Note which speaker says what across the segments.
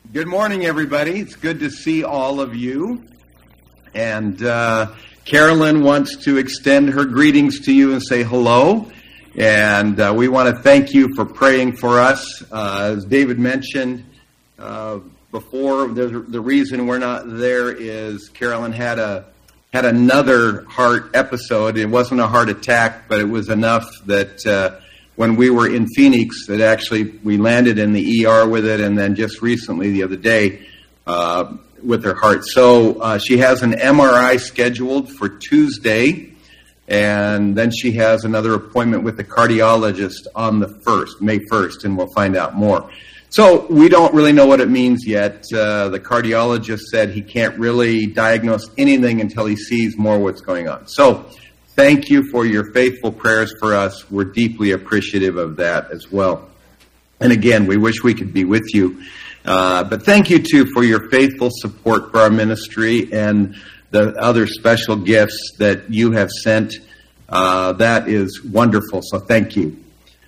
Speaker 1: Good morning, everybody. It's good to see all of you. And Carolyn wants to extend her greetings to you and say hello. And we want to thank you for praying for us. As David mentioned before, the reason we're not there is Carolyn had another heart episode. It wasn't a heart attack, but it was enough that when we were in Phoenix, that actually we landed in the ER with it, and then just recently, the other day, with her heart. So she has an MRI scheduled for Tuesday, and then she has another appointment with the cardiologist on the 1st, May 1st, and we'll find out more. So we don't really know what it means yet. The cardiologist said he can't really diagnose anything until he sees more what's going on. So thank you for your faithful prayers for us. We're deeply appreciative of that as well. And again, we wish we could be with you. But thank you, too, for your faithful support for our ministry and the other special gifts that you have sent. That is wonderful, so thank you.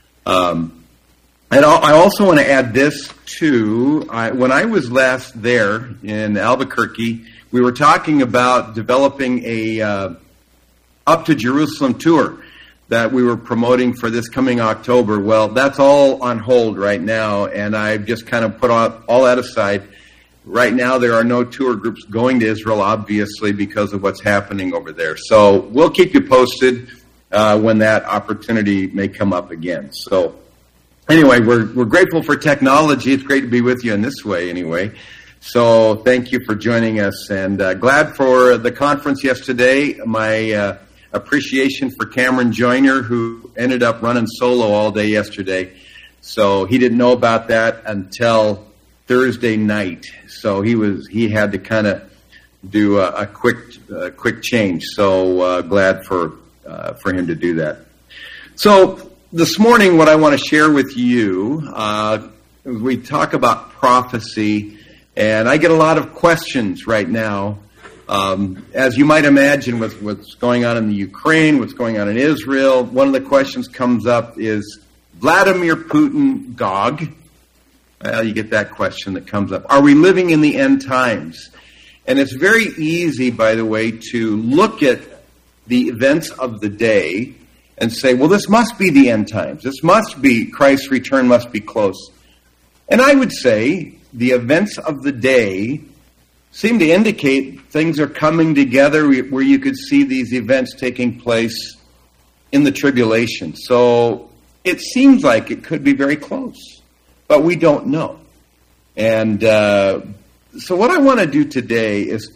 Speaker 1: And I also want to add this, too. When I was last there in Albuquerque, we were talking about developing a Up to Jerusalem tour that we were promoting for this coming October. Well, that's all on hold right now, and I've just kind of put all that aside. Right now, there are no tour groups going to Israel, obviously, because of what's happening over there. So we'll keep you posted when that opportunity may come up again. So anyway, we're grateful for technology. It's great to be with you in this way, anyway. So thank you for joining us, and glad for the conference yesterday. My appreciation for Cameron Joyner, who ended up running solo all day yesterday. So he didn't know about that until Thursday night. So he had to kind of do a quick change. So glad for him to do that. So this morning, what I want to share with you, we talk about prophecy, and I get a lot of questions right now. As you might imagine, with what's going on in the Ukraine, what's going on in Israel, one of the questions comes up is Vladimir Putin Gog? Well, you get that question that comes up. Are we living in the end times? And it's very easy, by the way, to look at the events of the day and say, well, this must be the end times. This must be, Christ's return must be close. And I would say the events of the day seem to indicate things are coming together where you could see these events taking place in the tribulation. So it seems like it could be very close, but we don't know. And so what I want to do today is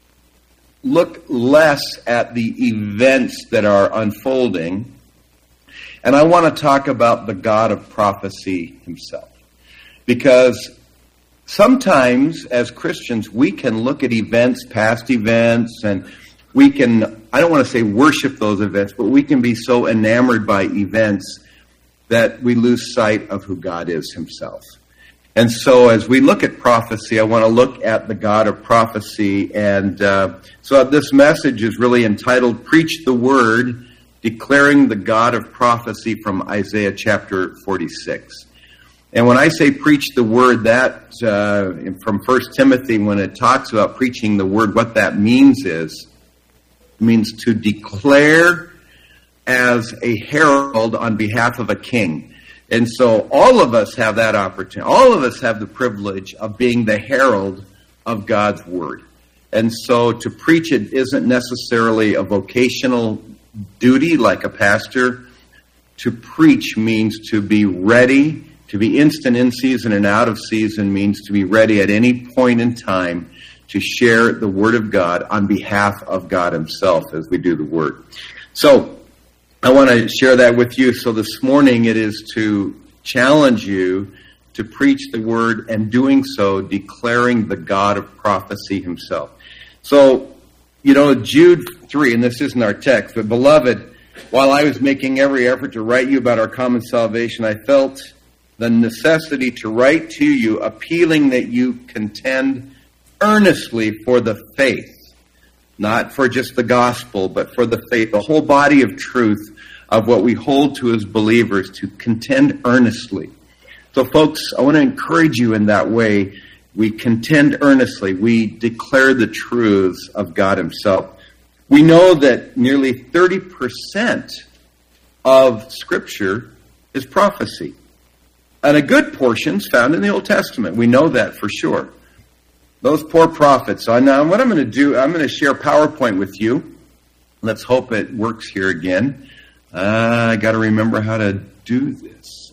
Speaker 1: look less at the events that are unfolding, and I want to talk about the God of prophecy himself. Because sometimes, as Christians, we can look at events, past events, and we can, I don't want to say worship those events, but we can be so enamored by events that we lose sight of who God is himself. And so as we look at prophecy, I want to look at the God of prophecy. And so this message is really entitled, Preach the Word, Declaring the God of Prophecy from Isaiah chapter 46. And when I say preach the word, that from 1 Timothy, when it talks about preaching the word, what that means means to declare as a herald on behalf of a king. And so all of us have that opportunity. All of us have the privilege of being the herald of God's word. And so to preach it isn't necessarily a vocational duty like a pastor. To preach means to be ready. To be instant in season and out of season means to be ready at any point in time to share the Word of God on behalf of God himself as we do the Word. So I want to share that with you. So this morning it is to challenge you to preach the Word, and doing so, declaring the God of prophecy himself. So, Jude 3, and this isn't our text, but beloved, while I was making every effort to write you about our common salvation, I felt the necessity to write to you, appealing that you contend earnestly for the faith, not for just the gospel, but for the faith, the whole body of truth of what we hold to as believers, to contend earnestly. So folks, I want to encourage you in that way. We contend earnestly. We declare the truths of God himself. We know that nearly 30% of Scripture is prophecy. And a good portion is found in the Old Testament. We know that for sure. Those poor prophets. So now what I'm going to do, I'm going to share PowerPoint with you. Let's hope it works here again. I got to remember how to do this.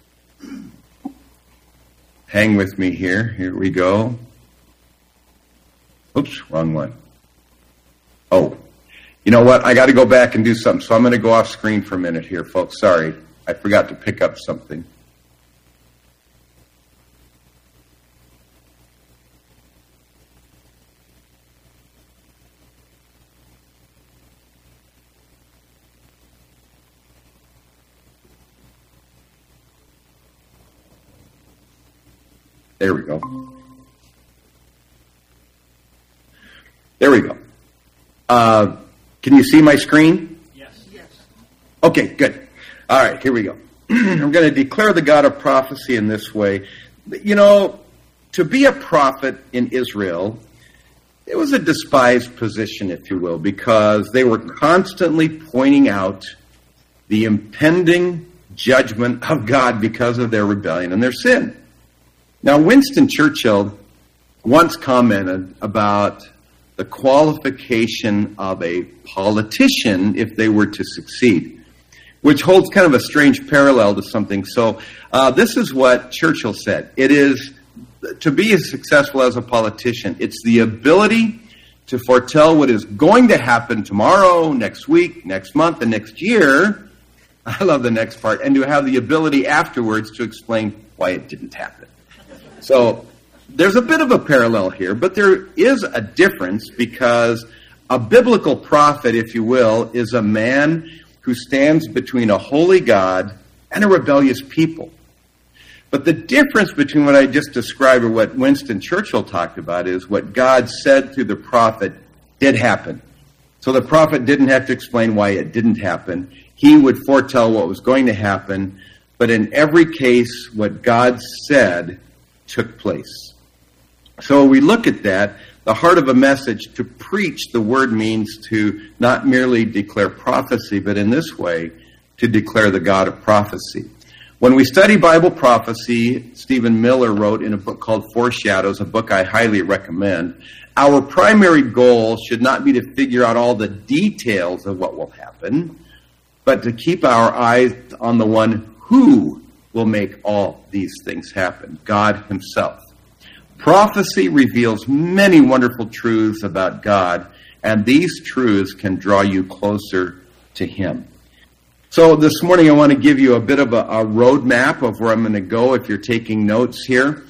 Speaker 1: Hang with me here. Here we go. Oops, wrong one. Oh, you know what? I got to go back and do something. So I'm going to go off screen for a minute here, folks. Sorry. I forgot to pick up something. There we go. There we go. Can you see my screen?
Speaker 2: Yes.
Speaker 1: Okay, good. All right, here we go. I'm going to declare the God of prophecy in this way. You know, to be a prophet in Israel, it was a despised position, if you will, because they were constantly pointing out the impending judgment of God because of their rebellion and their sin. Now, Winston Churchill once commented about the qualification of a politician if they were to succeed, which holds kind of a strange parallel to something. So this is what Churchill said. It is, to be as successful as a politician, it's the ability to foretell what is going to happen tomorrow, next week, next month, and next year. I love the next part. And to have the ability afterwards to explain why it didn't happen. So there's a bit of a parallel here, but there is a difference because a biblical prophet, if you will, is a man who stands between a holy God and a rebellious people. But the difference between what I just described or what Winston Churchill talked about is what God said through the prophet did happen. So the prophet didn't have to explain why it didn't happen. He would foretell what was going to happen, but in every case, what God said took place. So we look at that. The heart of a message, to preach the word, means to not merely declare prophecy, but in this way, to declare the God of prophecy. When we study Bible prophecy, Stephen Miller wrote in a book called Foreshadows, a book I highly recommend, our primary goal should not be to figure out all the details of what will happen, but to keep our eyes on the one who will make all these things happen, God himself. Prophecy reveals many wonderful truths about God, and these truths can draw you closer to him. So this morning I want to give you a bit of a roadmap of where I'm going to go if you're taking notes here.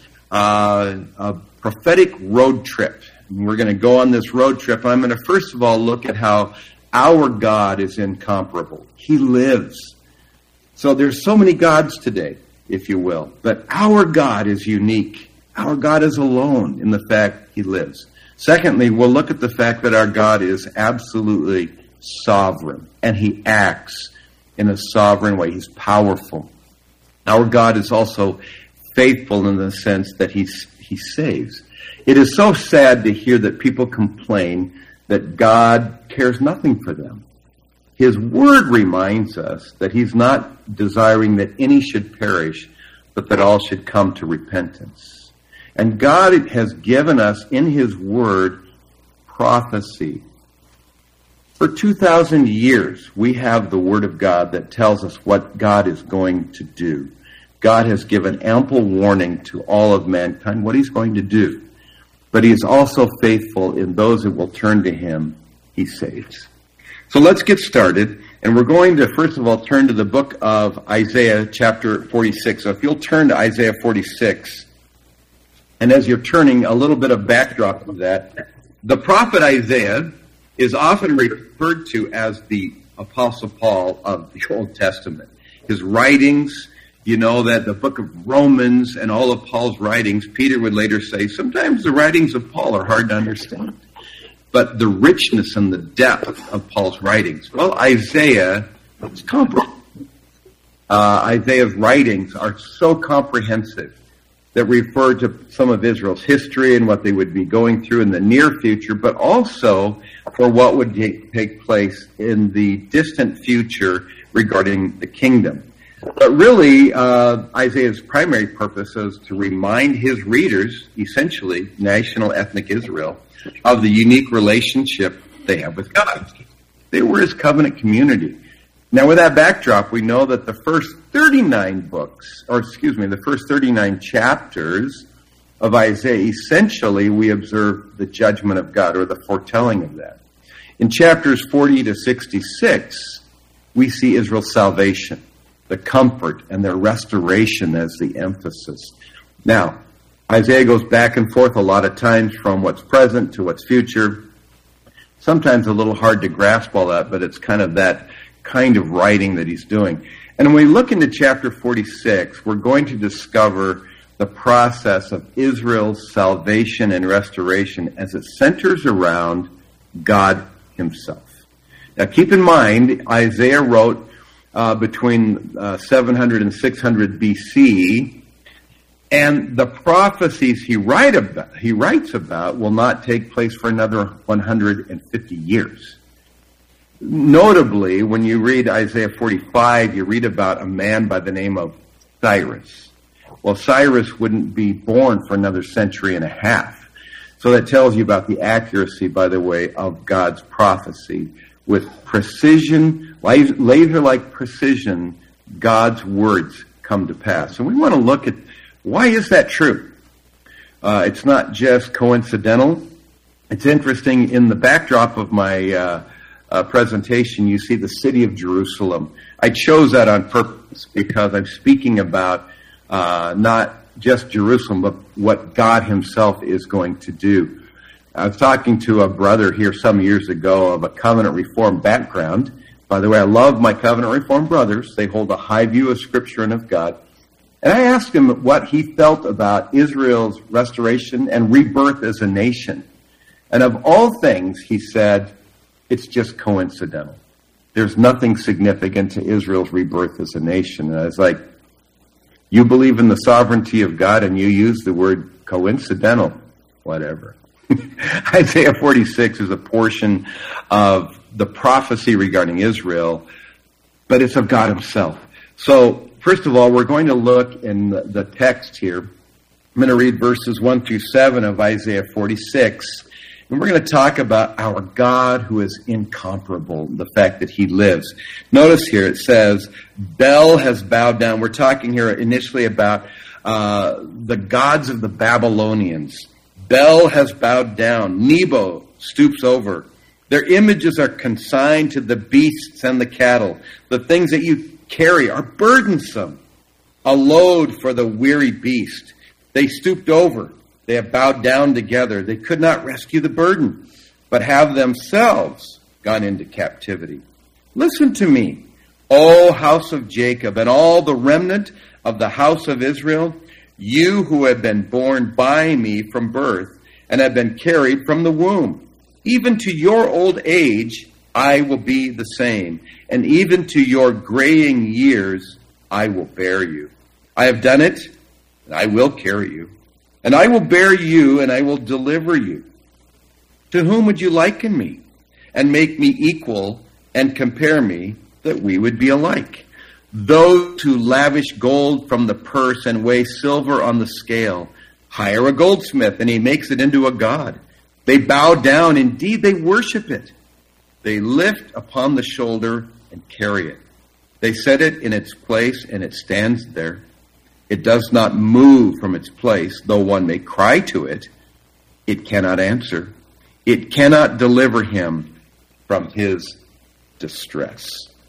Speaker 1: A prophetic road trip. We're going to go on this road trip, and I'm going to first of all look at how our God is incomparable. He lives. So there's so many gods today, if you will, but our God is unique. Our God is alone in the fact he lives. Secondly, we'll look at the fact that our God is absolutely sovereign, and he acts in a sovereign way. He's powerful. Our God is also faithful in the sense that he saves. It is so sad to hear that people complain that God cares nothing for them. His word reminds us that he's not desiring that any should perish, but that all should come to repentance. And God has given us in his word prophecy. For 2,000 years, we have the word of God that tells us what God is going to do. God has given ample warning to all of mankind what he's going to do. But he is also faithful in those who will turn to him, he saves. So let's get started. And we're going to, first of all, turn to the book of Isaiah, chapter 46. So if you'll turn to Isaiah 46. And as you're turning, a little bit of backdrop of that. The prophet Isaiah is often referred to as the Apostle Paul of the Old Testament. His writings, you know that the book of Romans and all of Paul's writings, Peter would later say, sometimes the writings of Paul are hard to understand. But the richness and the depth of Paul's writings, well, Isaiah is comprehensive. Isaiah's writings are so comprehensive. that refer to some of Israel's history and what they would be going through in the near future, but also for what would take place in the distant future regarding the kingdom. But really, Isaiah's primary purpose is to remind his readers, essentially national ethnic Israel, of the unique relationship they have with God. They were his covenant community. Now, with that backdrop, we know that the first 39 chapters of Isaiah, essentially we observe the judgment of God, or the foretelling of that. In chapters 40 to 66, we see Israel's salvation, the comfort, and their restoration as the emphasis. Now, Isaiah goes back and forth a lot of times from what's present to what's future. Sometimes a little hard to grasp all that, but it's kind of that kind of writing that he's doing. And when we look into chapter 46, we're going to discover the process of Israel's salvation and restoration as it centers around God himself. Now keep in mind, Isaiah wrote between 700 and 600 BC, and the prophecies he writes about will not take place for another 150 years. Notably, when you read Isaiah 45, you read about a man by the name of Cyrus. Well, Cyrus wouldn't be born for another century and a half. So that tells you about the accuracy, by the way, of God's prophecy. With precision, laser-like precision, God's words come to pass. And we want to look at why is that true? It's not just coincidental. It's interesting, in the backdrop of my presentation, you see the city of Jerusalem. I chose that on purpose because I'm speaking about not just Jerusalem, but what God himself is going to do. I was talking to a brother here some years ago of a covenant reform background. By the way, I love my covenant reform brothers. They hold a high view of Scripture and of God. And I asked him what he felt about Israel's restoration and rebirth as a nation. And of all things, he said, it's just coincidental. There's nothing significant to Israel's rebirth as a nation. And I was like, you believe in the sovereignty of God and you use the word coincidental, whatever. Isaiah 46 is a portion of the prophecy regarding Israel, but it's of God himself. So, first of all, we're going to look in the text here. I'm going to read verses 1 through 7 of Isaiah 46. And we're going to talk about our God who is incomparable, the fact that he lives. Notice here it says, Bel has bowed down. We're talking here initially about the gods of the Babylonians. Bel has bowed down. Nebo stoops over. Their images are consigned to the beasts and the cattle. The things that you carry are burdensome, a load for the weary beast. They stooped over. They have bowed down together. They could not rescue the burden, but have themselves gone into captivity. Listen to me, O house of Jacob, and all the remnant of the house of Israel, you who have been born by me from birth and have been carried from the womb. Even to your old age, I will be the same, and even to your graying years, I will bear you. I have done it, and I will carry you. And I will bear you, and I will deliver you. To whom would you liken me, and make me equal, and compare me, that we would be alike? Those who lavish gold from the purse and weigh silver on the scale, hire a goldsmith, and he makes it into a god. They bow down, indeed they worship it. They lift upon the shoulder and carry it. They set it in its place, and it stands there. It does not move from its place, though one may cry to it. It cannot answer. It cannot deliver him from his distress.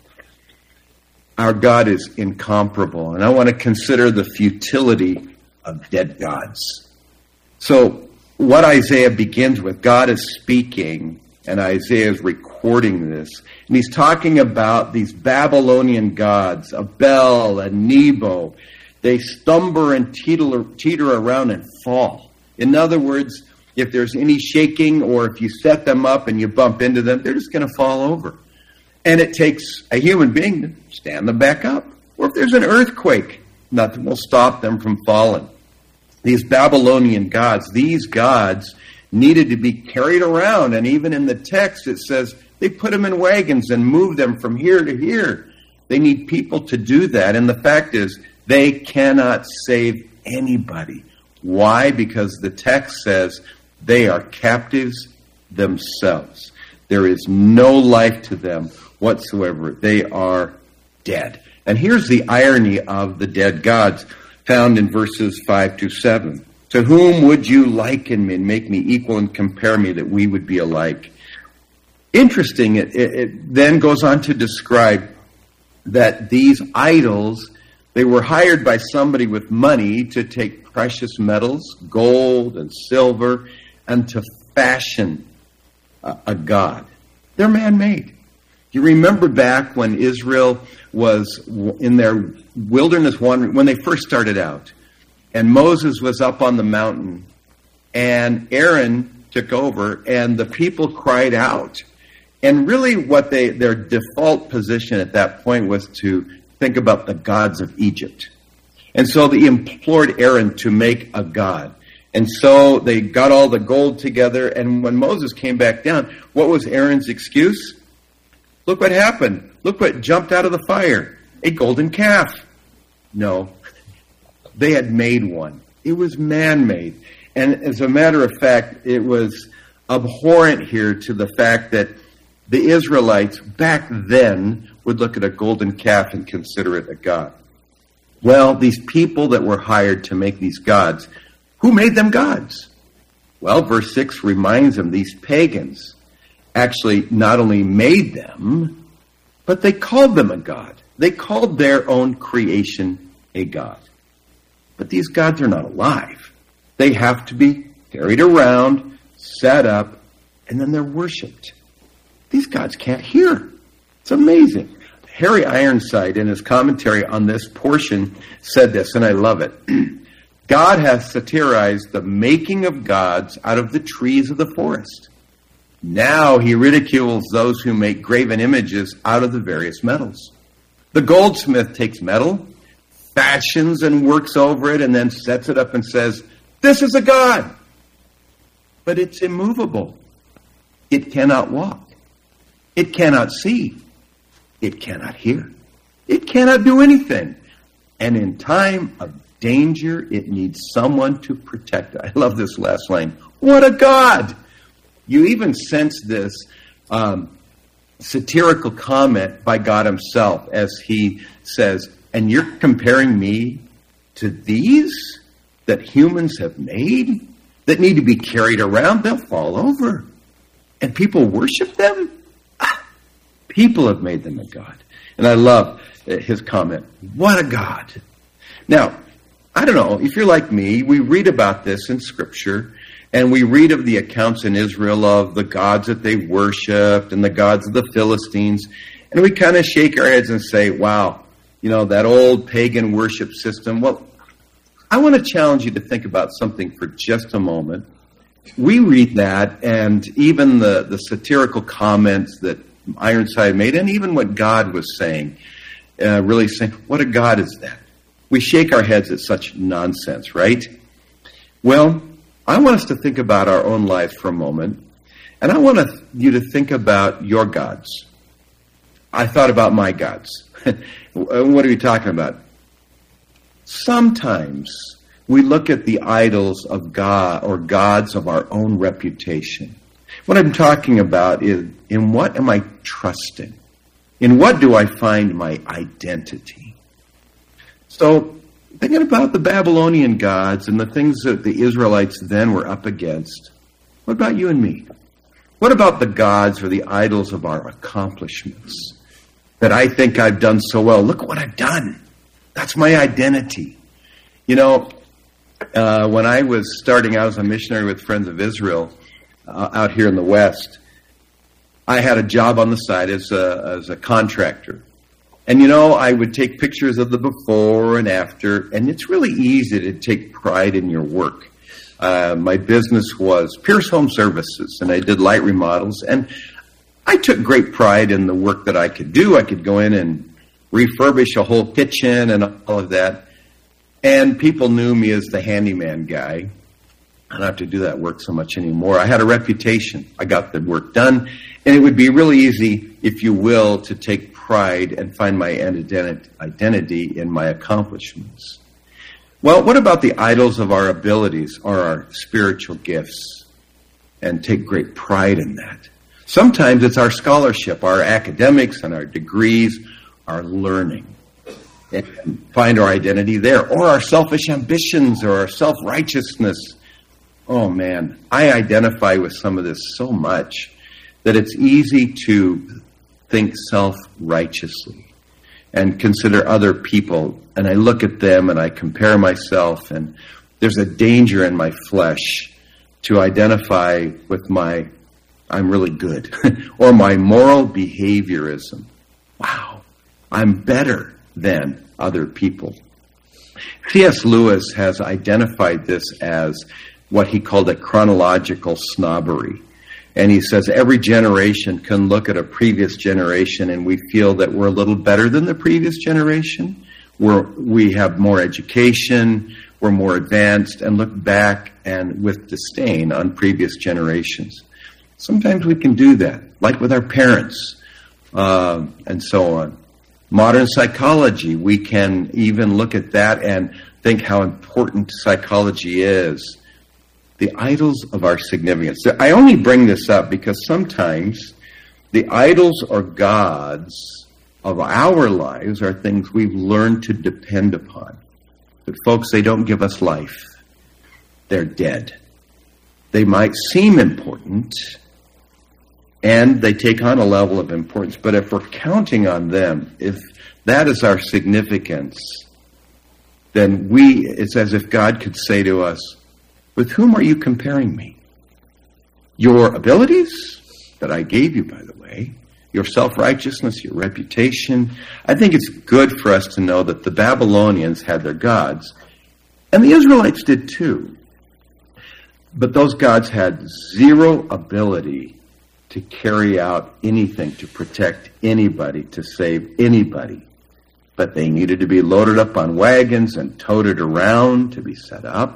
Speaker 1: Our God is incomparable, and I want to consider the futility of dead gods. So, what Isaiah begins with, God is speaking, and Isaiah is recording this. And he's talking about these Babylonian gods, of Bel and Nebo. They stumble and teeter around and fall. In other words, if there's any shaking or if you set them up and you bump into them, they're just going to fall over. And it takes a human being to stand them back up. Or if there's an earthquake, nothing will stop them from falling. these Babylonian gods, these gods needed to be carried around. And even in the text, it says they put them in wagons and moved them from here to here. They need people to do that. And the fact is, they cannot save anybody. Why? Because the text says they are captives themselves. There is no life to them whatsoever. They are dead. And here's the irony of the dead gods found in verses 5-7. To whom would you liken me and make me equal and compare me that we would be alike? Interesting, it then goes on to describe that these idols, they were hired by somebody with money to take precious metals, gold and silver, and to fashion a god. They're man-made. You remember back when Israel was in their wilderness wandering, when they first started out, and Moses was up on the mountain, and Aaron took over, and the people cried out. And really what their default position at that point was to think about the gods of Egypt. And so they implored Aaron to make a god. And so they got all the gold together, and when Moses came back down, what was Aaron's excuse? Look what happened. Look what jumped out of the fire. A golden calf. No. They had made one. It was man-made. And as a matter of fact, it was abhorrent here to the fact that the Israelites back then would look at a golden calf and consider it a god. Well, these people that were hired to make these gods, who made them gods? Well, verse 6 reminds them these pagans actually not only made them, but they called them a god. They called their own creation a god. But these gods are not alive. They have to be carried around, set up, and then they're worshipped. These gods can't hear. It's amazing. Harry Ironside, in his commentary on this portion, said this, and I love it. God has satirized the making of gods out of the trees of the forest. Now he ridicules those who make graven images out of the various metals. The goldsmith takes metal, fashions and works over it, and then sets it up and says, "This is a god." But it's immovable. It cannot walk. It cannot see. It cannot hear. It cannot do anything. And in time of danger, it needs someone to protect it. I love this last line. What a God! You even sense this satirical comment by God himself as he says, and you're comparing me to these that humans have made, that need to be carried around? They'll fall over. And people worship them? People have made them a god. And I love his comment. What a God. Now, I don't know, if you're like me, we read about this in Scripture, and we read of the accounts in Israel of the gods that they worshipped and the gods of the Philistines, and we kind of shake our heads and say, wow, you know, that old pagan worship system. Well, I want to challenge you to think about something for just a moment. We read that, and even the satirical comments that Ironside made, and even what God was saying, really saying, what a God is that? We shake our heads at such nonsense, right? Well, I want us to think about our own lives for a moment, and I want you to think about your gods. I thought about my gods. What are you talking about? Sometimes we look at the idols of God or gods of our own reputation. What I'm talking about is, in what am I trusting? In what do I find my identity? So, thinking about the Babylonian gods and the things that the Israelites then were up against, what about you and me? What about the gods or the idols of our accomplishments? That I think I've done so well. Look what I've done. That's my identity. You know, when I was starting out as a missionary with Friends of Israel, out here in the West, I had a job on the side as a contractor. And, you know, I would take pictures of the before and after, and it's really easy to take pride in your work. My business was Pierce Home Services, and I did light remodels, and I took great pride in the work that I could do. I could go in and refurbish a whole kitchen and all of that. And people knew me as the handyman guy. I don't have to do that work so much anymore. I had a reputation. I got the work done. And it would be really easy, if you will, to take pride and find my identity in my accomplishments. Well, what about the idols of our abilities or our spiritual gifts? And take great pride in that. Sometimes it's our scholarship, our academics and our degrees, our learning. And find our identity there. Or our selfish ambitions or our self-righteousness. Oh man, I identify with some of this so much that it's easy to think self-righteously and consider other people. And I look at them and I compare myself, and there's a danger in my flesh to identify with my I'm really good or my moral behaviorism. Wow, I'm better than other people. C.S. Lewis has identified this as what he called a chronological snobbery. And he says every generation can look at a previous generation and we feel that we're a little better than the previous generation. We have more education, we're more advanced, and look back and with disdain on previous generations. Sometimes we can do that, like with our parents, and so on. Modern psychology, we can even look at that and think how important psychology is. The idols of our significance. I only bring this up because sometimes the idols or gods of our lives are things we've learned to depend upon. But folks, they don't give us life. They're dead. They might seem important, and they take on a level of importance. But if we're counting on them, if that is our significance, then it's as if God could say to us, with whom are you comparing me? Your abilities that I gave you, by the way, your self-righteousness, your reputation. I think it's good for us to know that the Babylonians had their gods, and the Israelites did too. But those gods had zero ability to carry out anything, to protect anybody, to save anybody. But they needed to be loaded up on wagons and toted around to be set up.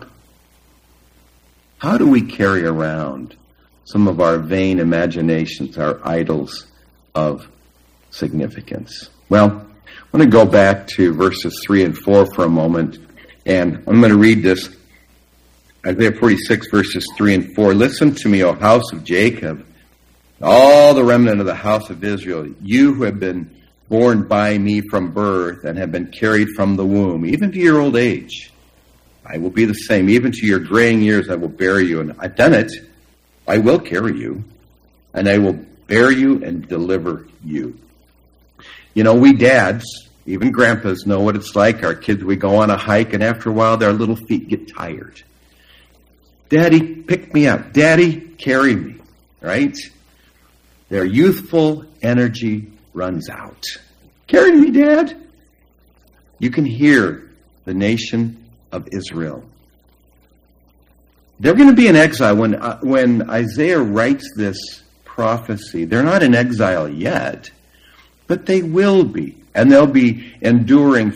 Speaker 1: How do we carry around some of our vain imaginations, our idols of significance? Well, I'm going to go back to verses 3 and 4 for a moment, and I'm going to read this. Isaiah 46, verses 3 and 4. Listen to me, O house of Jacob, all the remnant of the house of Israel, you who have been born by me from birth and have been carried from the womb, even to your old age. I will be the same. Even to your graying years I will bear you. And I've done it. I will carry you. And I will bear you and deliver you. You know, we dads, even grandpas, know what it's like. Our kids, we go on a hike, and after a while their little feet get tired. Daddy, pick me up. Daddy, carry me. Right? Their youthful energy runs out. Carry me, Dad. You can hear the nation of Israel. They're going to be in exile. When Isaiah writes this prophecy, they're not in exile yet, but they will be. And they'll be enduring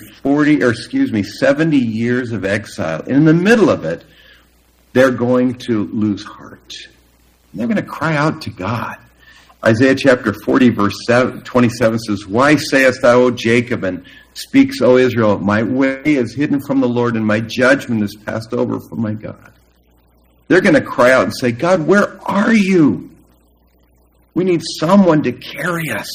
Speaker 1: 70 years of exile. In the middle of it, they're going to lose heart. They're going to cry out to God. Isaiah chapter 40, verse 27 says, Why sayest thou, O Jacob, and speaks, O Israel, my way is hidden from the Lord, and my judgment is passed over from my God. They're going to cry out and say, God, where are you? We need someone to carry us.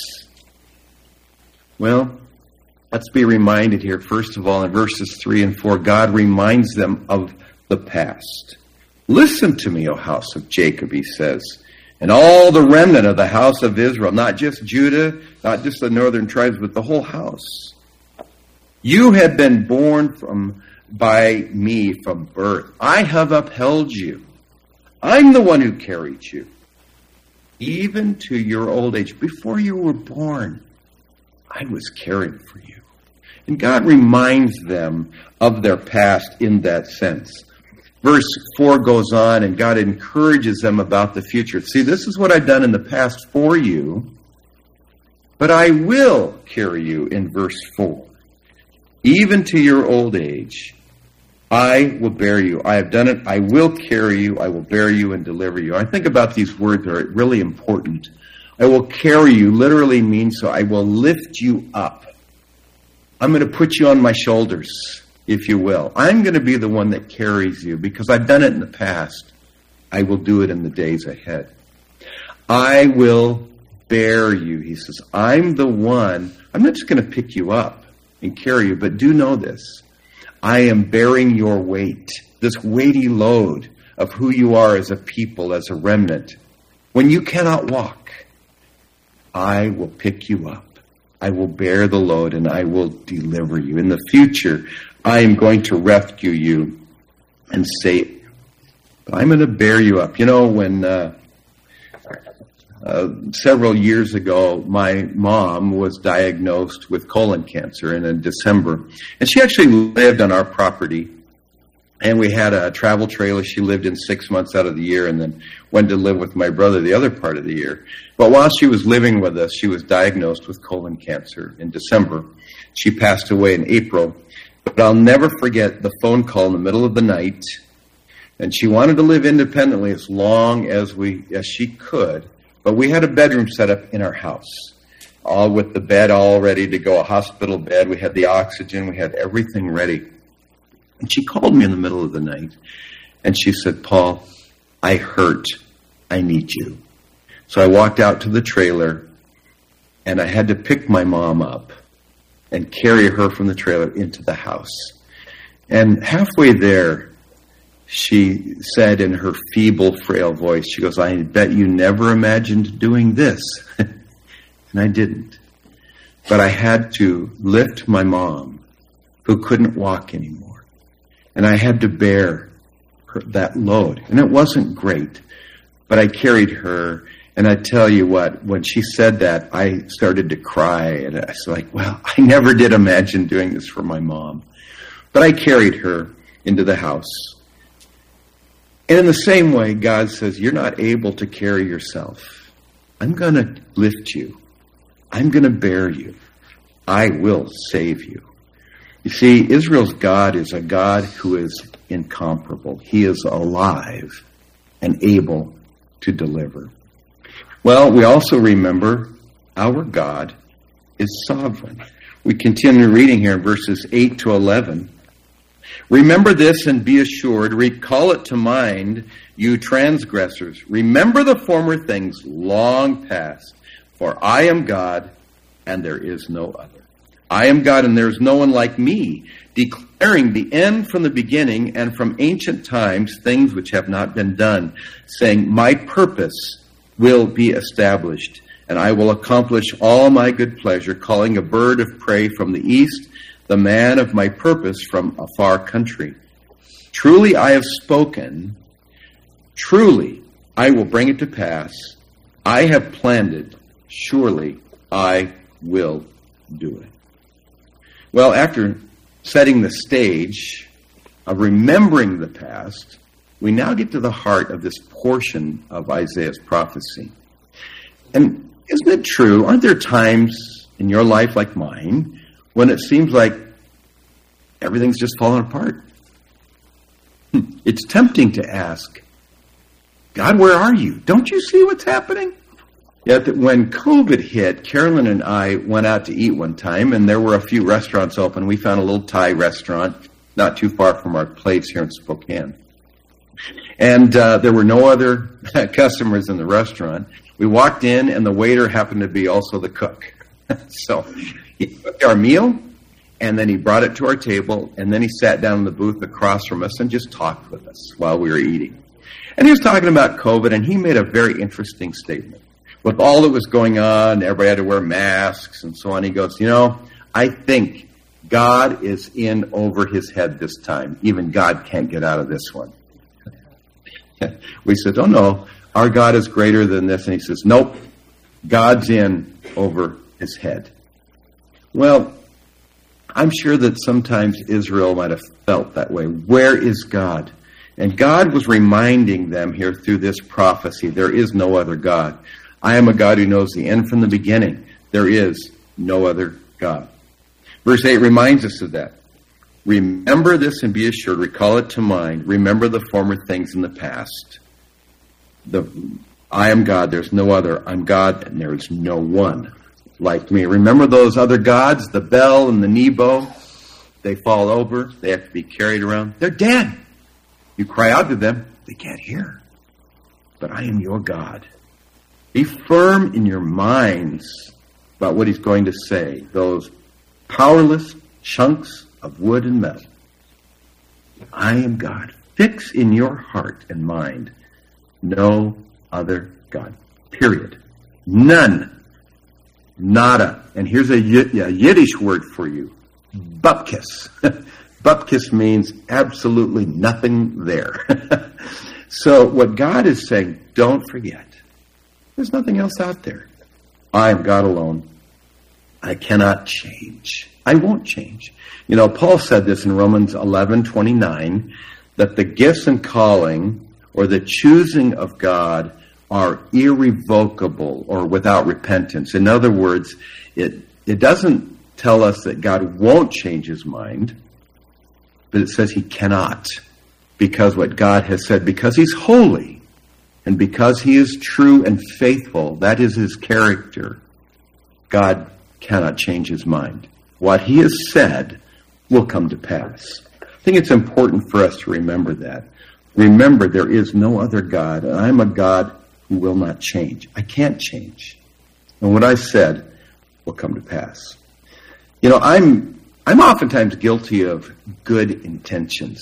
Speaker 1: Well, let's be reminded here, first of all, in verses 3 and 4, God reminds them of the past. Listen to me, O house of Jacob, he says, and all the remnant of the house of Israel, not just Judah, not just the northern tribes, but the whole house. You have been born by me from birth. I have upheld you. I'm the one who carried you. Even to your old age, before you were born, I was caring for you. And God reminds them of their past in that sense. Verse 4 goes on, and God encourages them about the future. See, this is what I've done in the past for you, but I will carry you in verse 4. Even to your old age, I will bear you. I have done it. I will carry you. I will bear you and deliver you. I think about these words that are really important. I will carry you literally means so I will lift you up. I'm going to put you on my shoulders, if you will. I'm going to be the one that carries you because I've done it in the past. I will do it in the days ahead. I will bear you. He says, I'm the one. I'm not just going to pick you up and carry you, but do know this. I am bearing your weight, this weighty load of who you are as a people, as a remnant. When you cannot walk, I will pick you up. I will bear the load and I will deliver you. In the future, I am going to rescue you and save you. I'm going to bear you up. You know, when several years ago, my mom was diagnosed with colon cancer in December. And she actually lived on our property. And we had a travel trailer. She lived in 6 months out of the year and then went to live with my brother the other part of the year. But while she was living with us, she was diagnosed with colon cancer in December. She passed away in April. But I'll never forget the phone call in the middle of the night. And she wanted to live independently as long as she could. But we had a bedroom set up in our house, all with the bed all ready to go, a hospital bed. We had the oxygen. We had everything ready. And she called me in the middle of the night, and she said, Paul, I hurt. I need you. So I walked out to the trailer, and I had to pick my mom up and carry her from the trailer into the house. And halfway there, she said in her feeble, frail voice, she goes, I bet you never imagined doing this. And I didn't. But I had to lift my mom, who couldn't walk anymore. And I had to bear that load. And it wasn't great, but I carried her. And I tell you what, when she said that, I started to cry. And I was like, well, I never did imagine doing this for my mom. But I carried her into the house. And in the same way, God says, you're not able to carry yourself. I'm going to lift you. I'm going to bear you. I will save you. You see, Israel's God is a God who is incomparable. He is alive and able to deliver. Well, we also remember our God is sovereign. We continue reading here in verses 8 to 11. Remember this and be assured. Recall it to mind, you transgressors. Remember the former things long past. For I am God and there is no other. I am God and there is no one like me, declaring the end from the beginning and from ancient times things which have not been done, saying, my purpose will be established, and I will accomplish all my good pleasure, calling a bird of prey from the east, the man of my purpose from a far country. Truly I have spoken, truly I will bring it to pass. I have planned it, surely I will do it. Well, after setting the stage of remembering the past, we now get to the heart of this portion of Isaiah's prophecy. And isn't it true? Aren't there times in your life like mine when it seems like everything's just falling apart? It's tempting to ask, God, where are you? Don't you see what's happening? Yet when COVID hit, Carolyn and I went out to eat one time, and there were a few restaurants open. We found a little Thai restaurant not too far from our place here in Spokane. And there were no other customers in the restaurant. We walked in, and the waiter happened to be also the cook. So he cooked our meal, and then he brought it to our table, and then he sat down in the booth across from us and just talked with us while we were eating. And he was talking about COVID, and he made a very interesting statement. With all that was going on, everybody had to wear masks and so on. He goes, I think God is in over his head this time. Even God can't get out of this one. We said, oh no, our God is greater than this. And he says, nope, God's in over his head. Well, I'm sure that sometimes Israel might have felt that way. Where is God? And God was reminding them here through this prophecy, there is no other God. I am a God who knows the end from the beginning. There is no other God. Verse 8 reminds us of that. Remember this and be assured. Recall it to mind. Remember the former things in the past. I am God. There's no other. I'm God, and there is no one like me. Remember those other gods, the Bel and the Nebo? They fall over. They have to be carried around. They're dead. You cry out to them. They can't hear. But I am your God. Be firm in your minds about what he's going to say. Those powerless chunks of wood and metal. I am God. Fix in your heart and mind no other God. Period. None. Nada. And here's a Yiddish word for you. Bupkis. Bupkis means absolutely nothing there. So what God is saying, don't forget. There's nothing else out there. I am God alone. I cannot change. I won't change. You know, Paul said this in Romans 11:29, that the gifts and calling or the choosing of God are irrevocable or without repentance. In other words, it doesn't tell us that God won't change his mind, but it says he cannot, because what God has said, because he's holy and because he is true and faithful, that is his character, God cannot change his mind. What he has said will come to pass. I think it's important for us to remember that. Remember, there is no other God, and I'm a God who will not change. I can't change. And what I said will come to pass. You know, I'm oftentimes guilty of good intentions.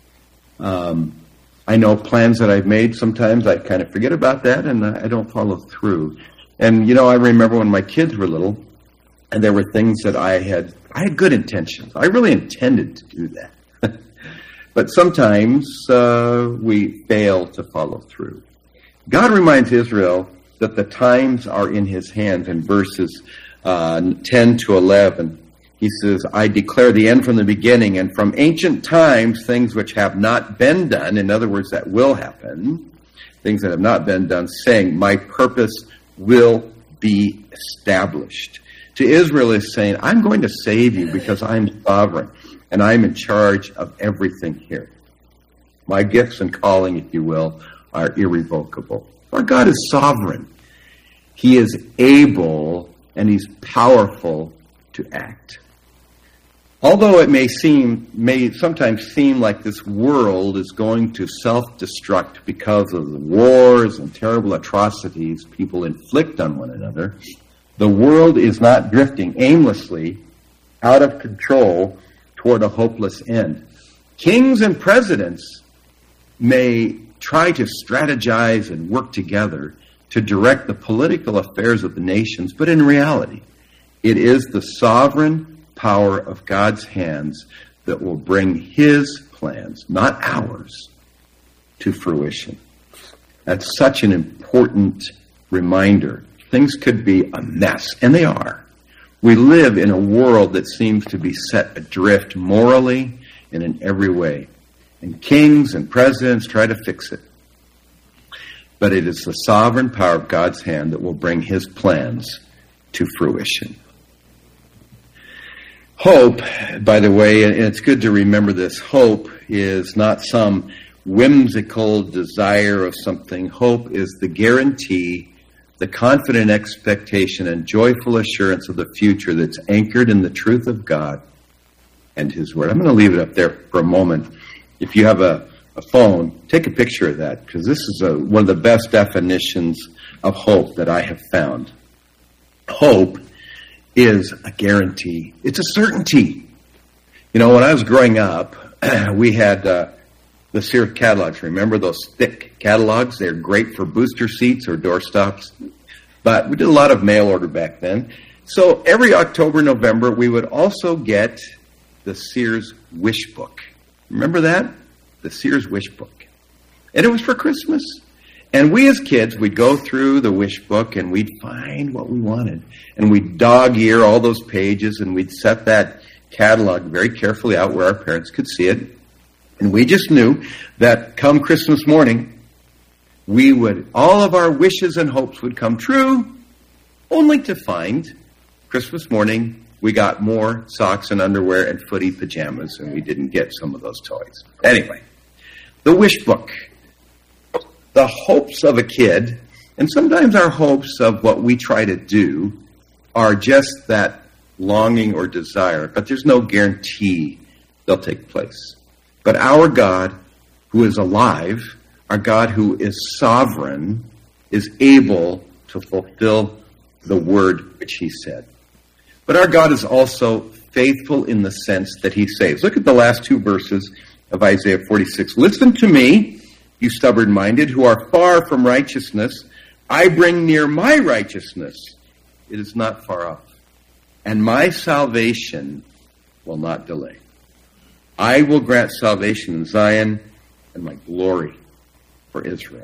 Speaker 1: I know plans that I've made, sometimes I kind of forget about that, and I don't follow through. And, you know, I remember when my kids were little, and there were things that I had good intentions. I really intended to do that. But sometimes we fail to follow through. God reminds Israel that the times are in his hands in verses 10 to 11. He says, I declare the end from the beginning, and from ancient times things which have not been done, in other words, that will happen, things that have not been done, saying, my purpose will be established. To Israel is saying, I'm going to save you because I'm sovereign and I'm in charge of everything here. My gifts and calling, if you will, are irrevocable. Our God is sovereign. He is able and he's powerful to act. Although it may sometimes seem like this world is going to self-destruct because of the wars and terrible atrocities people inflict on one another, the world is not drifting aimlessly out of control toward a hopeless end. Kings and presidents may try to strategize and work together to direct the political affairs of the nations, but in reality, it is the sovereign power of God's hands that will bring his plans, not ours, to fruition. That's such an important reminder. Things could be a mess, and they are. We live in a world that seems to be set adrift morally and in every way. And kings and presidents try to fix it. But it is the sovereign power of God's hand that will bring his plans to fruition. Hope, by the way, and it's good to remember this, hope is not some whimsical desire of something. Hope is the guarantee, the confident expectation and joyful assurance of the future that's anchored in the truth of God and his word. I'm going to leave it up there for a moment. If you have a phone, take a picture of that, because this is one of the best definitions of hope that I have found. Hope is a guarantee. It's a certainty. You know, when I was growing up, we had the Sears catalogs. Remember those thick catalogs? They're great for booster seats or doorstops. But we did a lot of mail order back then. So every October, November, we would also get the Sears Wish Book. Remember that? The Sears Wish Book. And it was for Christmas. And we as kids, we'd go through the wish book and we'd find what we wanted. And we'd dog-ear all those pages and we'd set that catalog very carefully out where our parents could see it. And we just knew that come Christmas morning, all of our wishes and hopes would come true, only to find Christmas morning we got more socks and underwear and footy pajamas, and we didn't get some of those toys. Anyway, the wish book. The hopes of a kid, and sometimes our hopes of what we try to do, are just that longing or desire, but there's no guarantee they'll take place. But our God, who is alive, our God who is sovereign, is able to fulfill the word which he said. But our God is also faithful in the sense that he saves. Look at the last two verses of Isaiah 46. Listen to me, you stubborn-minded, who are far from righteousness. I bring near my righteousness. It is not far off. And my salvation will not delay. I will grant salvation in Zion and my glory for Israel.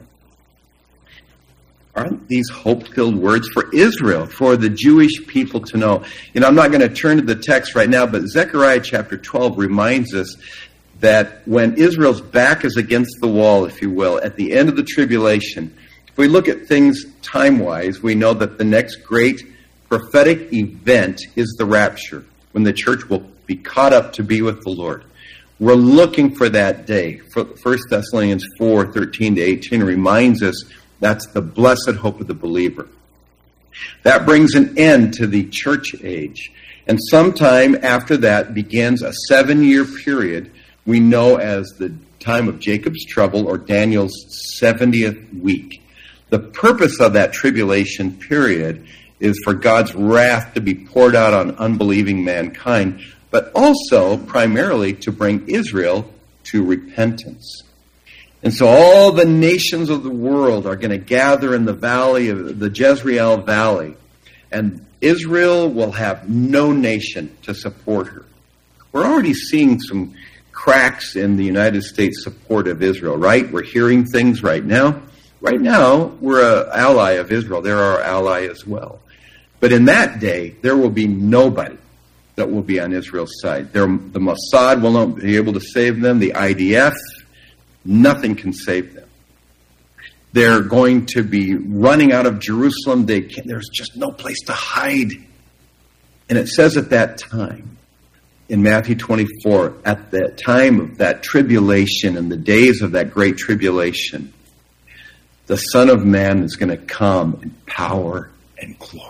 Speaker 1: Aren't these hope-filled words for Israel, for the Jewish people to know? I'm not going to turn to the text right now, but Zechariah chapter 12 reminds us that when Israel's back is against the wall, if you will, at the end of the tribulation, if we look at things time-wise, we know that the next great prophetic event is the rapture, when the church will be caught up to be with the Lord. We're looking for that day. 1 Thessalonians 4:13-18 reminds us that's the blessed hope of the believer. That brings an end to the church age. And sometime after that begins a 7-year period we know as the time of Jacob's trouble, or Daniel's 70th week. The purpose of that tribulation period is for God's wrath to be poured out on unbelieving mankind, but also primarily to bring Israel to repentance. And so all the nations of the world are going to gather in the valley of the Jezreel Valley, and Israel will have no nation to support her. We're already seeing some cracks in the United States' support of Israel, right? We're hearing things right now. Right now, we're an ally of Israel. They're our ally as well. But in that day, there will be nobody that will be on Israel's side. The Mossad will not be able to save them. The IDF, nothing can save them. They're going to be running out of Jerusalem. There's just no place to hide. And it says at that time, in Matthew 24, at the time of that tribulation and the days of that great tribulation, the Son of Man is going to come in power and glory.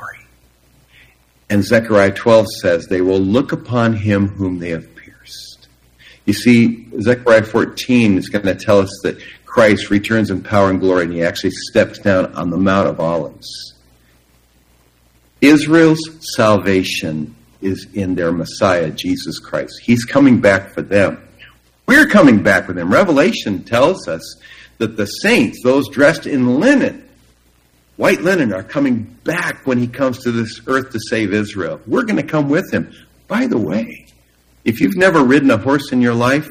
Speaker 1: And Zechariah 12 says, they will look upon him whom they have pierced. You see, Zechariah 14 is going to tell us that Christ returns in power and glory, and he actually steps down on the Mount of Olives. Israel's salvation is in their Messiah, Jesus Christ. He's coming back for them. We're coming back for them. Revelation tells us that the saints, those dressed in linen, white linen, are coming back when he comes to this earth to save Israel. We're going to come with him. By the way, if you've never ridden a horse in your life,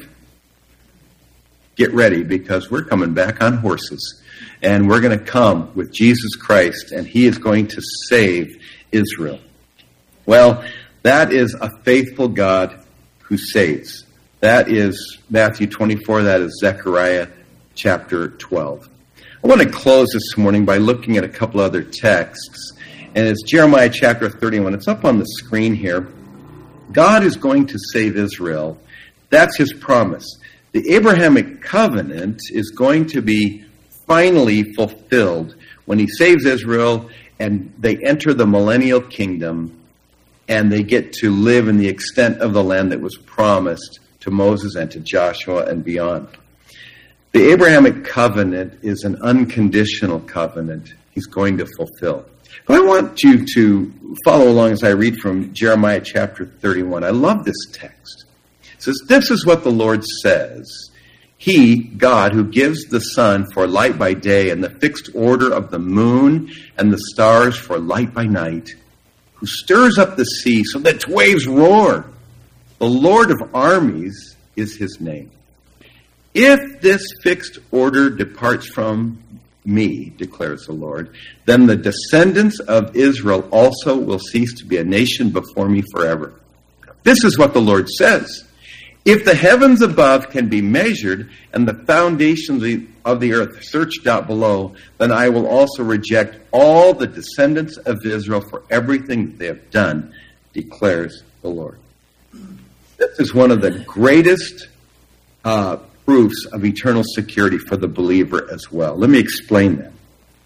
Speaker 1: get ready, because we're coming back on horses. And we're going to come with Jesus Christ, and he is going to save Israel. Well, that is a faithful God who saves. That is Matthew 24. That is Zechariah chapter 12. I want to close this morning by looking at a couple other texts. And it's Jeremiah chapter 31. It's up on the screen here. God is going to save Israel. That's his promise. The Abrahamic covenant is going to be finally fulfilled when he saves Israel and they enter the millennial kingdom and they get to live in the extent of the land that was promised to Moses and to Joshua and beyond. The Abrahamic covenant is an unconditional covenant he's going to fulfill. But I want you to follow along as I read from Jeremiah chapter 31. I love this text. It says, this is what the Lord says. He, God, who gives the sun for light by day and the fixed order of the moon and the stars for light by night, who stirs up the sea so that its waves roar. The Lord of armies is his name. If this fixed order departs from me, declares the Lord, then the descendants of Israel also will cease to be a nation before me forever. This is what the Lord says. If the heavens above can be measured and the foundations of the earth searched out below, then I will also reject all the descendants of Israel for everything that they have done, declares the Lord. This is one of the greatest proofs of eternal security for the believer as well. Let me explain that.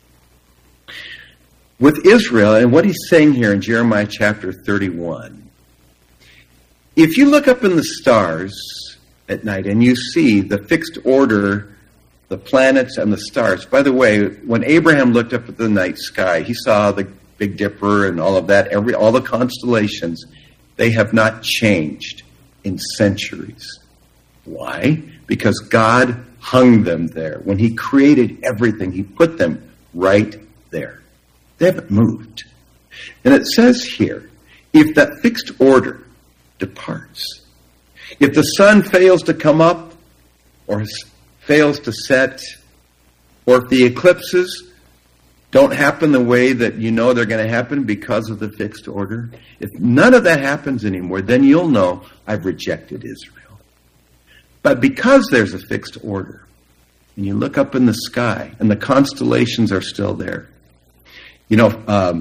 Speaker 1: With Israel, and what he's saying here in Jeremiah chapter 31, if you look up in the stars at night and you see the fixed order, the planets and the stars. By the way, when Abraham looked up at the night sky, he saw the Big Dipper and all of that, all the constellations. They have not changed in centuries. Why? Because God hung them there. When he created everything, he put them right there. They haven't moved. And it says here, if that fixed order departs, if the sun fails to come up or fails to set, or if the eclipses don't happen the way that you know they're going to happen because of the fixed order, if none of that happens anymore, then you'll know I've rejected Israel. But because there's a fixed order, and you look up in the sky, and the constellations are still there, you know,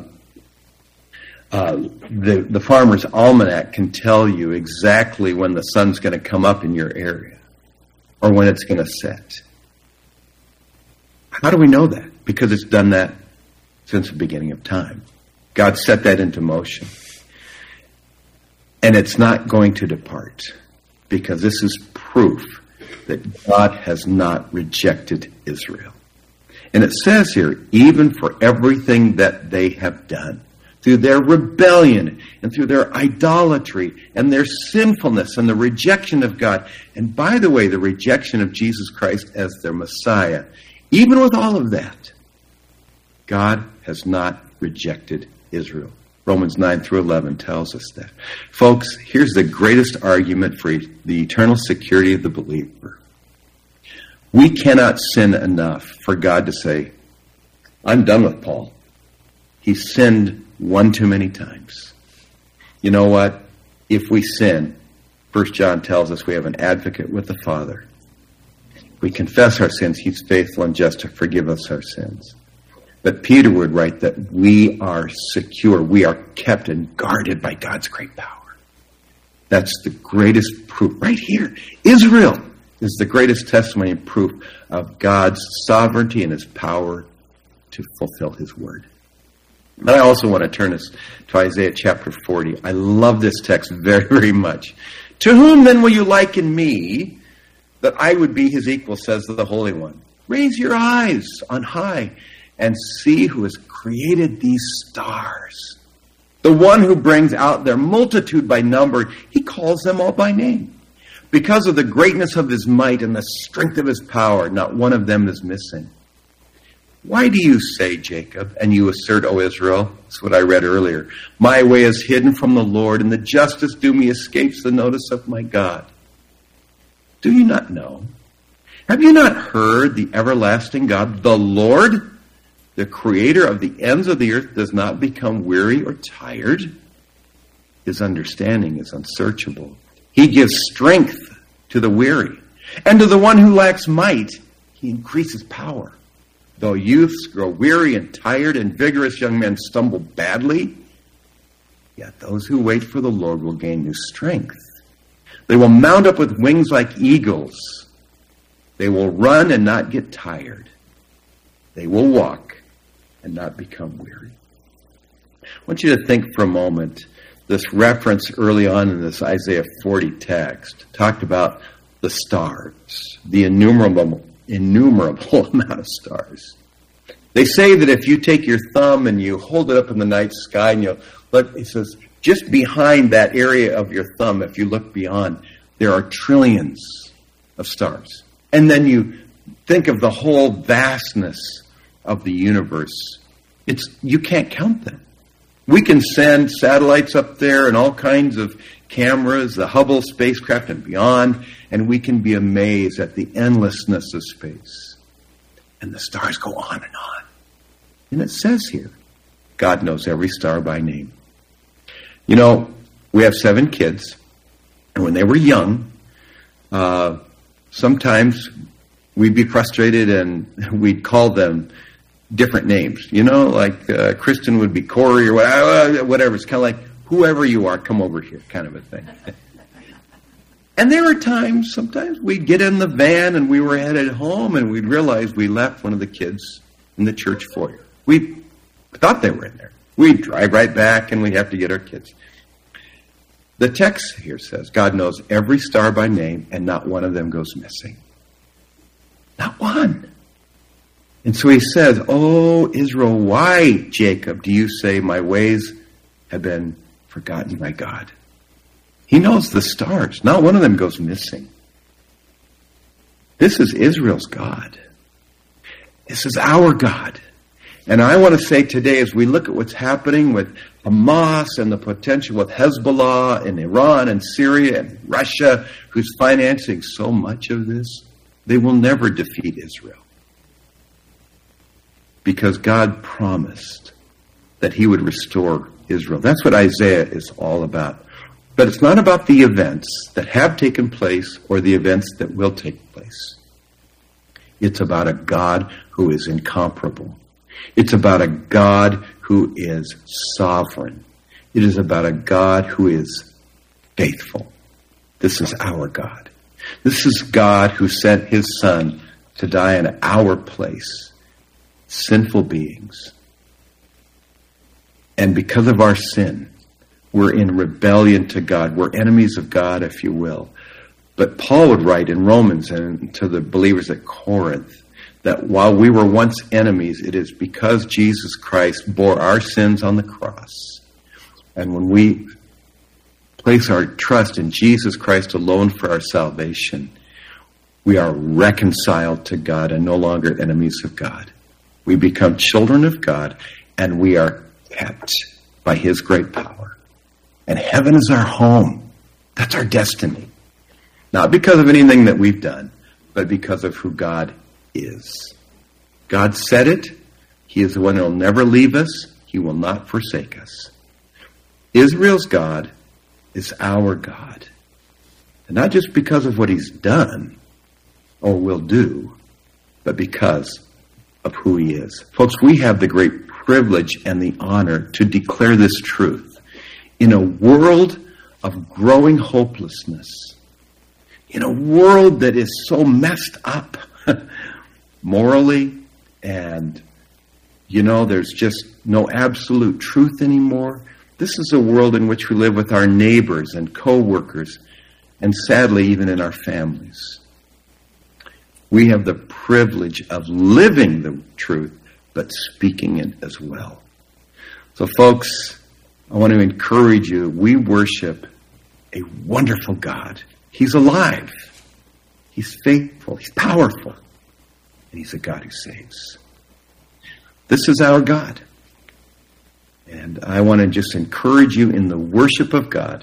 Speaker 1: the Farmer's Almanac can tell you exactly when the sun's going to come up in your area, or when it's going to set. How do we know that? Because it's done that since the beginning of time. God set that into motion. And it's not going to depart, because this is proof that God has not rejected Israel. And it says here, even for everything that they have done, through their rebellion and through their idolatry and their sinfulness and the rejection of God. And by the way, the rejection of Jesus Christ as their Messiah. Even with all of that, God has not rejected Israel. Romans 9 through 11 tells us that. Folks, here's the greatest argument for the eternal security of the believer. We cannot sin enough for God to say, I'm done with Paul. He sinned one too many times. You know what? If we sin, 1 John tells us we have an advocate with the Father. If we confess our sins, he's faithful and just to forgive us our sins. But Peter would write that we are secure. We are kept and guarded by God's great power. That's the greatest proof right here. Israel is the greatest testimony and proof of God's sovereignty and his power to fulfill his word. But I also want to turn us to Isaiah chapter 40. I love this text very, very much. To whom then will you liken me, that I would be his equal, says the Holy One. Raise your eyes on high and see who has created these stars. The one who brings out their multitude by number, he calls them all by name. Because of the greatness of his might and the strength of his power, not one of them is missing. Why do you say, Jacob, and you assert, O Israel? That's what I read earlier. My way is hidden from the Lord, and the justice due me escapes the notice of my God. Do you not know? Have you not heard the everlasting God, the Lord, the creator of the ends of the earth, does not become weary or tired? His understanding is unsearchable. He gives strength to the weary, and to the one who lacks might, he increases power. Though youths grow weary and tired, and vigorous young men stumble badly, yet those who wait for the Lord will gain new strength. They will mount up with wings like eagles. They will run and not get tired. They will walk and not become weary. I want you to think for a moment. This reference early on in this Isaiah 40 text talked about the stars, the innumerable amount of stars. They say that if you take your thumb and you hold it up in the night sky and you look, it says, just behind that area of your thumb, if you look beyond, there are trillions of stars. And then you think of the whole vastness of the universe. You can't count them. We can send satellites up there and all kinds of cameras, the Hubble spacecraft and beyond, and we can be amazed at the endlessness of space. And the stars go on and on. And it says here, God knows every star by name. You know, we have 7 kids, and when they were young, sometimes we'd be frustrated and we'd call them different names. You know, like Kristen would be Corey or whatever. It's kind of like, whoever you are, come over here, kind of a thing. And there were times, sometimes we'd get in the van and we were headed home and we'd realize we left one of the kids in the church foyer. We thought they were in there. We'd drive right back and we'd have to get our kids. The text here says, God knows every star by name and not one of them goes missing. Not one. And so he says, "Oh, Israel, why, Jacob, do you say my ways have been forgotten by God?" He knows the stars. Not one of them goes missing. This is Israel's God. This is our God. And I want to say today, as we look at what's happening with Hamas and the potential with Hezbollah and Iran and Syria and Russia, who's financing so much of this, they will never defeat Israel. Because God promised that he would restore Israel. That's what Isaiah is all about. But it's not about the events that have taken place or the events that will take place. It's about a God who is incomparable. It's about a God who is sovereign. It is about a God who is faithful. This is our God. This is God who sent his Son to die in our place, sinful beings. And because of our sin, we're in rebellion to God. We're enemies of God, if you will. But Paul would write in Romans and to the believers at Corinth that while we were once enemies, it is because Jesus Christ bore our sins on the cross. And when we place our trust in Jesus Christ alone for our salvation, we are reconciled to God and no longer enemies of God. We become children of God, and we are kept by his great power. And heaven is our home. That's our destiny. Not because of anything that we've done, but because of who God is. God said it. He is the one who will never leave us. He will not forsake us. Israel's God is our God. And not just because of what he's done or will do, but because of who he is. Folks, we have the great privilege and the honor to declare this truth in a world of growing hopelessness, in a world that is so messed up morally, and there's just no absolute truth anymore. This is a world in which we live with our neighbors and co-workers, and sadly even in our families. We have the privilege of living the truth, but speaking it as well. So folks, I want to encourage you. We worship a wonderful God. He's alive. He's faithful. He's powerful. And he's a God who saves. This is our God. And I want to just encourage you in the worship of God,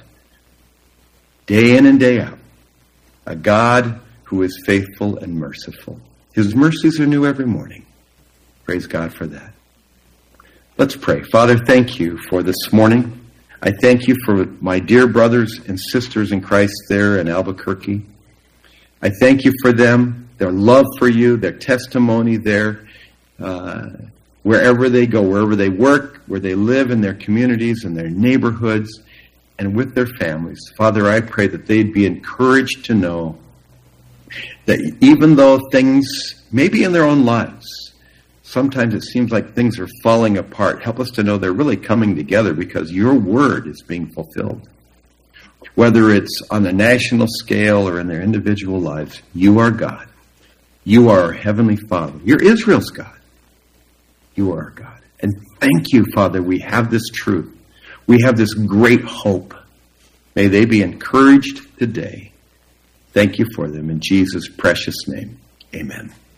Speaker 1: day in and day out. A God who is faithful and merciful. His mercies are new every morning. Praise God for that. Let's pray. Father, thank you for this morning. I thank you for my dear brothers and sisters in Christ there in Albuquerque. I thank you for them, their love for you, their testimony there, wherever they go, wherever they work, where they live in their communities and their neighborhoods and with their families. Father, I pray that they'd be encouraged to know that even though things, maybe in their own lives, sometimes it seems like things are falling apart. Help us to know they're really coming together because your word is being fulfilled. Whether it's on a national scale or in their individual lives, you are God. You are our Heavenly Father. You're Israel's God. You are our God. And thank you, Father, we have this truth. We have this great hope. May they be encouraged today. Thank you for them. In Jesus' precious name, amen.